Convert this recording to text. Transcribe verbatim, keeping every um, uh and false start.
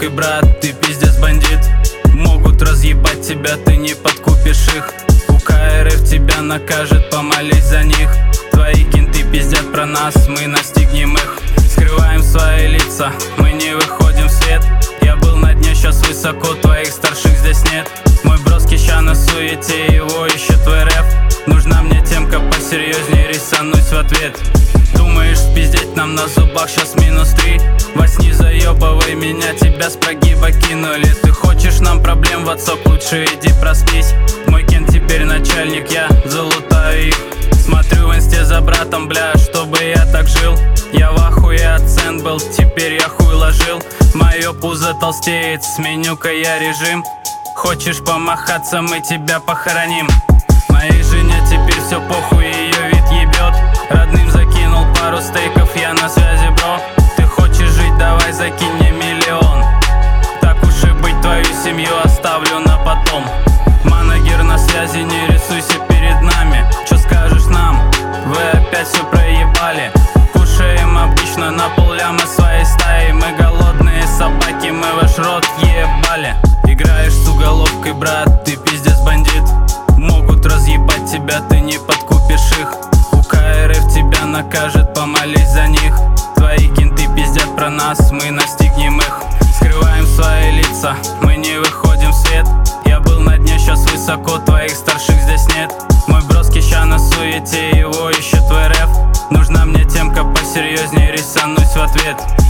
головкой, брат, ты пиздец бандит. Могут разъебать тебя, ты не подкупишь их. УК РФ тебя накажет, помолись за них. Твои кенты пиздят про нас, мы настигнем их. Скрываем свои лица, мы не выходим в свет. Я был на дне, сейчас высоко, твоих старших здесь нет. Мой броски ща на суете, его ищет в РФ. Нужна мне темка посерьезнее, рисанусь в ответ. Думаешь, спиздеть нам на зубах, сейчас минус три. Во сне заебывай меня, тебя с прогиба кинули. Ты хочешь нам проблем в отсок, лучше иди проспись. Мой кент теперь начальник, я залутаю их. Смотрю в инсте за братом, бля, чтобы я так жил. Я в ахуе от цен был, теперь я хуй ложил. Мое пузо толстеет, сменю-ка я режим. Хочешь помахаться, мы тебя похороним. Моей жене теперь все похуй, ее вид ебет. Родным закинул пару стейков, я на связи, бро. Ты хочешь жить, давай закинь мне миллион. Так уж и быть, твою семью оставлю на потом. Манагер на связи, не рисуйся перед нами. Чё скажешь нам? Вы опять все проебали. Кушаем обычно на полляма своей стаи. Мы голодные собаки, мы ваш рот ебали. Играешь с уголовкой, брат, ты пиздец бандит. Могут разъебать тебя, ты не подкупишь их. УК РФ тебя накажет, помолись за них. Твои кенты пиздят про нас, мы настигнем их. Скрываем свои лица, мы не выходим в свет. Я был на дне, сейчас высоко, твоих старших здесь нет. Мой броски ща на суете, его ищет в РФ. Нужна мне темка посерьезнее, рисанусь в ответ.